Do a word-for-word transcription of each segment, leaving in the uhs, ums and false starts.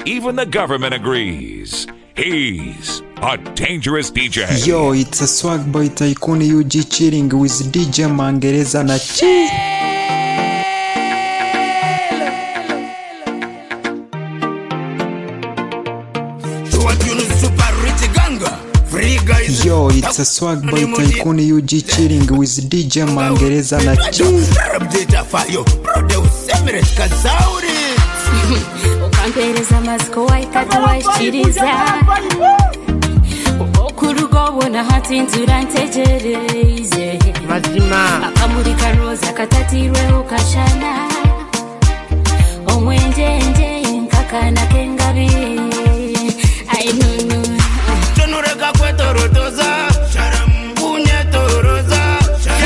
even the government agrees. He's a dangerous D J. Yo, it's a swag boy tycoon U G chilling with D J Mangereza na Chi. Yo, it's a swag boy tycoon U G chilling with D J Mangereza na Chi. Ukampereza maziko waikata washiriza Ukurugo wona hati nzura ntegereze Mazima Akamurika roza katatirwe ukashana Omwenjenje nkakana kengabi I know no Tonureka kwetorotoza Sharam bunye toroza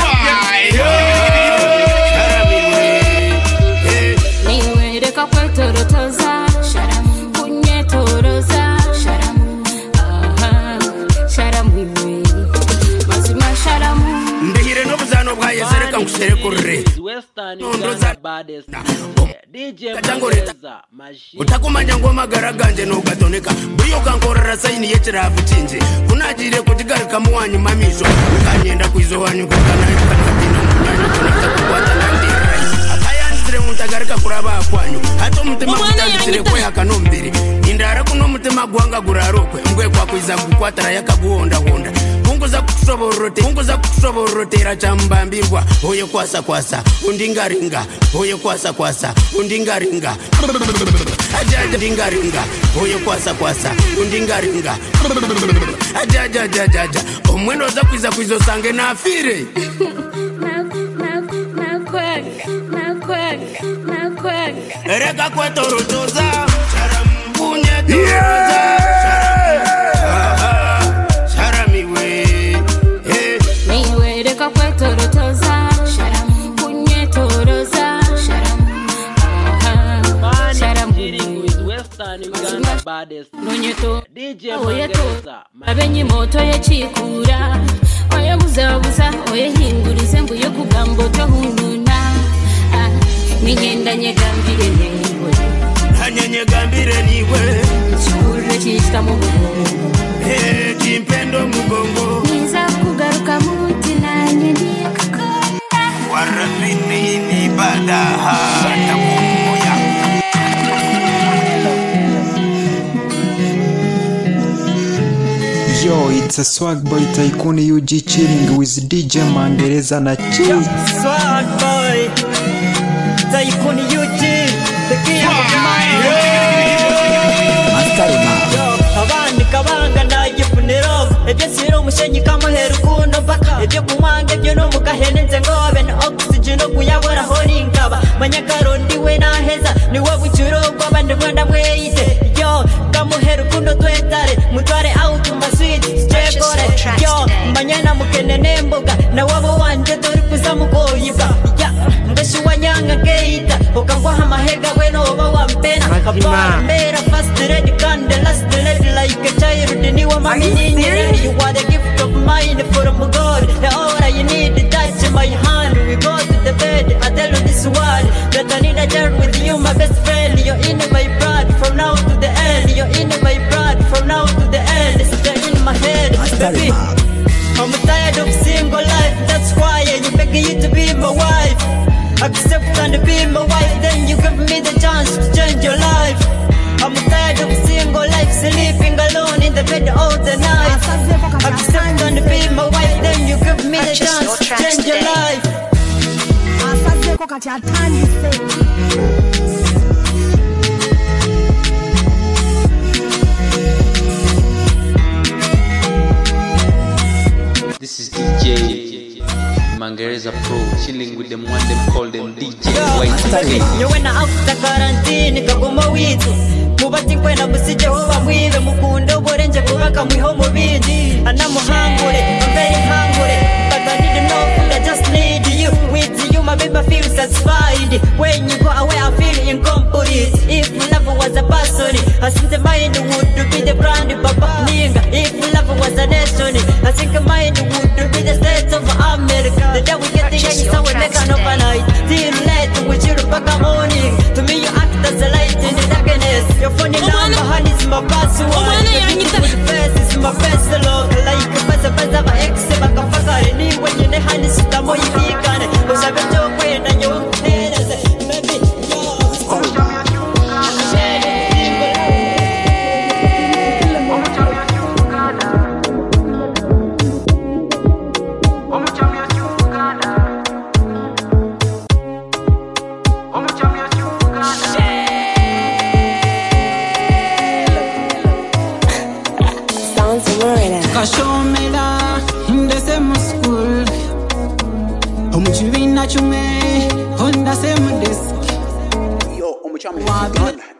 Niwereka kwetorotoza Sharam bunye toroza Sharam Aha Sharam wiwe Mazima sharam Ndihire n'obuzano bwaye zereka ngushere kurre Western Uganda baddest D J Mangereza machine utakumanya ngoma garaganje no gatoneka buyo kankorera saini yechirafu chinje kunajire kuti garika muwanyu mamisho ukanyenda kuizo wanyu kana kana munyanya kunata kukwata ndira akayanzire muntagarika kuraba akwanyu hato mutima mutandisire ko yakanombiri indara kuno mutima gwanga gurarokwe ngwe kwa kuiza kukwatara yakaguonda honda Unguza kusoborote unguza kusoborotera chambambirwa oye kwasa kwasa undingaringa oye kwasa kwasa undingaringa ajaja ndingaringa oye kwasa kwasa undingaringa ajaja ajaja omwendo za kwiza kwizo sange na afire Reka kwetorotoza Sharampunye toroza Niwereka kwetorotoza Sharam bunye toroza Sharam Aha Sharam with Western Uganda baddest Nonyeto D J Mangereza Abenyi moto yechikura Oye buza buza Oye hingurize mbuye kugambo tohununa Ninyenda nyegambire niwe Hanya nyegambire niwe Chikure chishita mugongo Hey chimpendo mugongo Niza kugaruka muti na nyendiye kukonda Warabini ni badaha Takumoya Yo, it's a swag boy tycoon U G chilling with D J Mangereza na Chi. Swag boy tycoon U G, the king of mine. Yo, abandi kabanga ndagifuniro ebyo siro mushenyi kamuhera ukundo paka ebyo kumwanga ebyo no mukahenenze ngobe na oxygen kuyabora horinkaba manyakarondi we naheza ni wowe cyuro kwabandi mwanda mweyite yo kamuhera ukundo twetare mutware out masweet strekore yo manyana mukenene mboga na wabo wanje dori kuzamugoyibwa ya mbeshi wanyanga geita okangwa hamahega we no baba wampena mera fast red candle last red like a child ni wa mami you are the gift of mine from God the all you need to touch my hand we go to the bed I tell you this word that I need a journey with you my best friend you're in my blood from now to the end you're in my blood from now to the end it's in my head baby I'm tired of single life that's why I'm begging you to be my wife accept and be my wife then you give me the chance to change your life I'm tired of single life sleeping alone in the bed all the night accept and be my wife then you give me the chance to change your life This is D J Mangereza Pro, chilling with them one them call them D J White. You went out the quarantine kagoma witu mubati kwena musije ho bamwibe mukundo borenje kubaka mwiho mubindi anamuhangure I'm very hungry but I need to know food I just need you with you my baby feel satisfied when you go away I feel incomplete if love was a person I think the mind would be the brand papa ninga if love was a nation I think the mind would be the state of America the day we get the young so we make an overnight till late with you back morning to me you act as a light in the darkness you're funny now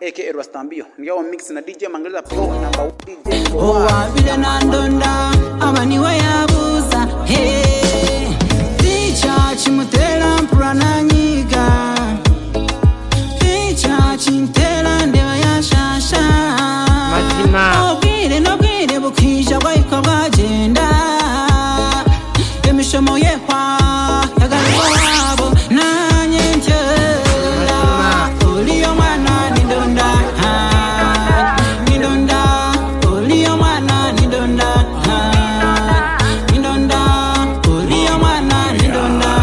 aka Rastambio. Ngiawa mix na D J Mangereza Pro number D J. Oh wabile na ndonda abaniwe yabuza hey Ticha chimutela mpura na nyiga Ticha chintela ndewa ya shasha Mazima Obwire nobwire bukija bwaika bwagenda Emishomo yehwa yagarwa wabo nanye ntela Uliyo mwana nindonda Nindonda Uliyo mwana nindonda Nindonda Uliyo mwana nindonda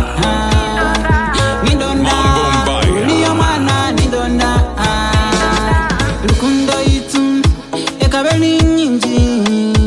Nindonda Uliyo mwana nindonda Lukundo itu ekabeli nyingi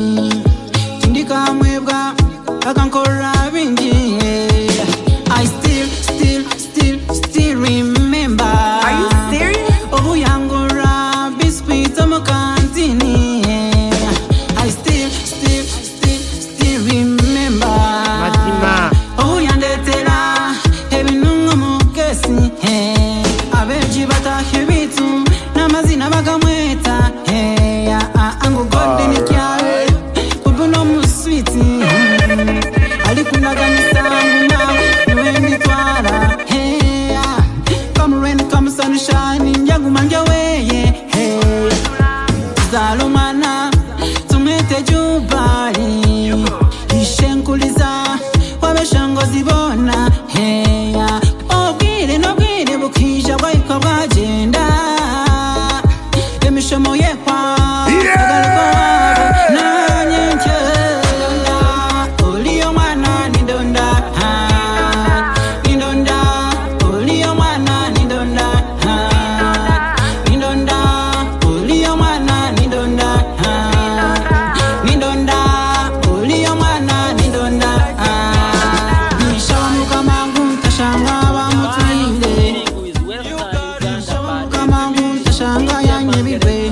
Tindika mwebwa akankora bingi I still, still, still, still remember. Are you serious? Oh, yangora biscuit omukantini. I still, still, still, still remember. Mazima. Oh, yandetela ebinungo mukesi. Abeji batahe bitu namazina bagamweta. Angu golden kyawe kubuno muswiti. Alikunaga nisangu nawe niwendi twala. Hey, come rain, come sunshine, yangu manja weye. Hey, zalumana tumete jubali. Ishenkuliza wabeshango zibona. Hey, obwire nobwire bukija bwaika bwagenda. Emishomo yehwa yagarwa wabo nanye ntela. Uliyo mwana nindonda Nindonda Uliyo mwana nindonda Nindonda Uliyo mwana nindonda Nindonda Uliyo mwana nindonda Nishawa mukamangu mtashanga bamutwinde Nishawa mukamangu mtashanga yanyebirwe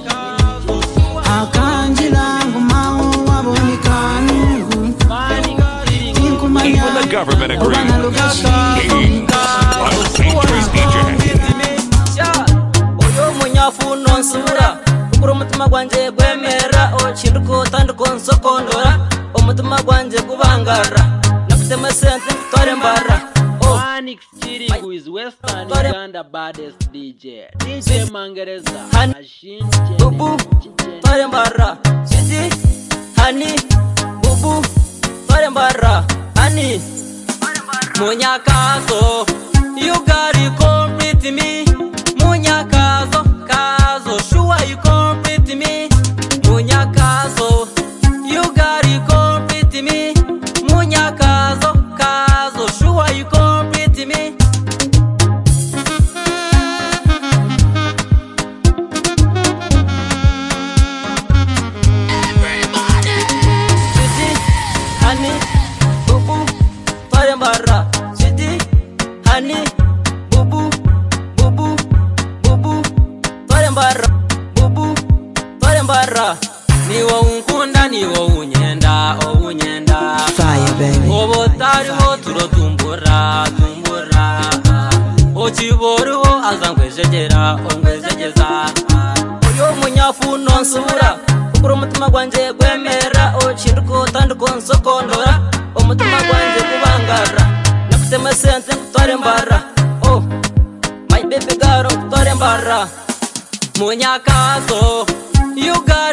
Akanjila ngumahu wabonikanu Even the government agrees. He's a dangerous D J. Oyo munyafu nonsura ukuru mutima gwanje gwemera ochinduko tandiko nsokondora omutima gwanje kubangara nakutema sente tore mbara Panic City who is Western Uganda baddest D J D J Mangereza Machine bubu tore mbara siti hani bubu tore mbara hani munyakazo you gotta complete me munyakazo kazo sure you complete me munyakazo you gotta complete me munyakazo kazo sure you complete me Sweetie, honey, bubu, tore mbara. Sweetie, honey, bubu, bubu, bubu, tore mbara. Bubu, tore mbara. Niwo unkunda, niwo unyenda, o unyenda. Fire baby. Obo tari wo turo tumbura, tumbura. Ochiboru wo azangwezegera, ongwezegeza. Oyo munyafu nonsura ukuru mutima gwanje gwemera ochinduko tandiko nsokondora omutima gwanje kubangara nakutema sente kutware mbara oh my baby girl kutware mbara munyakazo you got